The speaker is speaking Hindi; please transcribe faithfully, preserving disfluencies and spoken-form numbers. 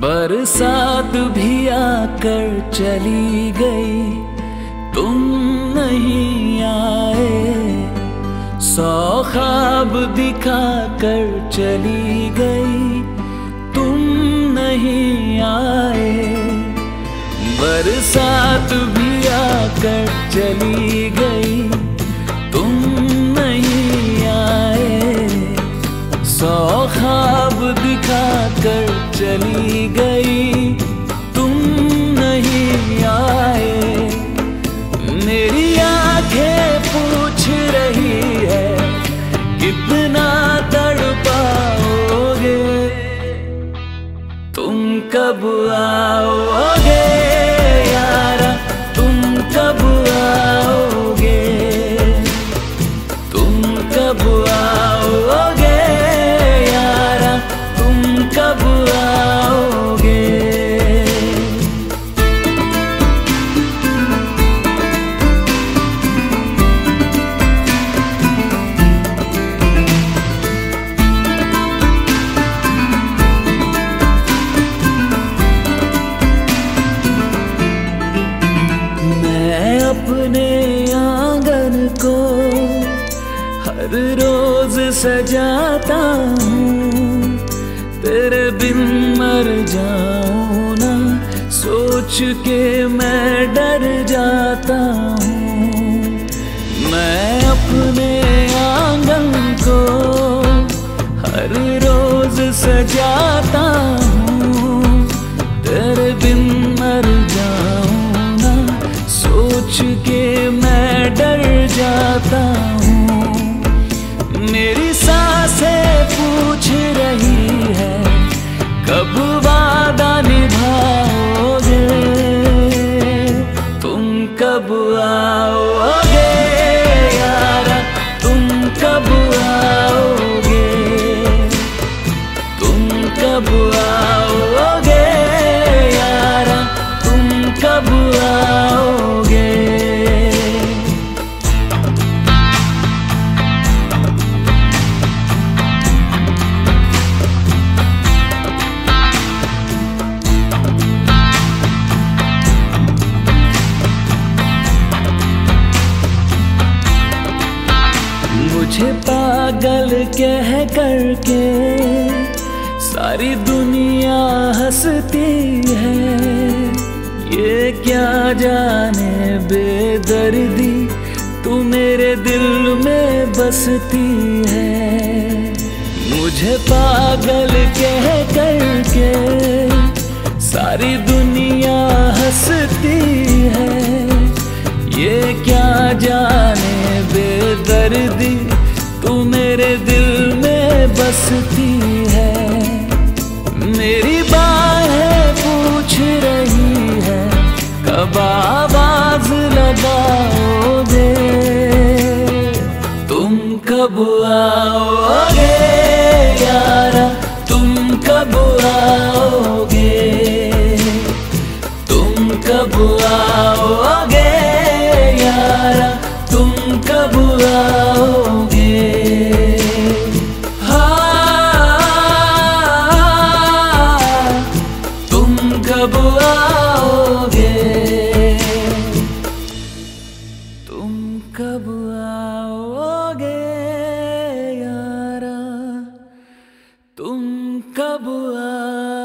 बरसात भी आकर चली गई, तुम नहीं आए। सौ ख्वाब दिखा कर चली गई, तुम नहीं आए। बरसात भी आकर चली गई, तुम नहीं आए। सौ ख्वाब दिखा कर चली गई, तुम नहीं आए। मेरी आंखें पूछ रही है, कितना तड़पाओगे, तुम कब आओगे यारा, तुम कब आओगे, तुम कब आओगे यारा, तुम कब आओगे। मैं अपने आंगन को हर रोज सजाता हूँ, तेरे बिन मर जाऊँ ना सोच के मैं डर जाता हूँ। मैं अपने आंगन को हर रोज सजाता हूँ, तेरे बिन मर जाऊँ ना सोच के मैं डर जाता हूँ। मेरी सांसें पूछ रही है, कब वादा निभाओगे, तुम कब आओगे यारा, तुम कब आओगे, तुम कब आओगे यारा, तुम कब आओगे। मुझे पागल कह करके सारी दुनिया हंसती है, ये क्या जाने बेदर्दी तू मेरे दिल में बसती है। मुझे पागल कह करके सारी दुनिया हंसती है, ये क्या जाने बेदर्दी तू मेरे दिल में बसती है। मेरी बाहें पूछ रही है, कब आवाज लगाओगे, तुम कब आओगे यारा, तुम कब आओगे, तुम कब आओगे यारा, तुम कब आओगे। कब आओगे, तुम कब आओगे यारा, तुम कब आओगे।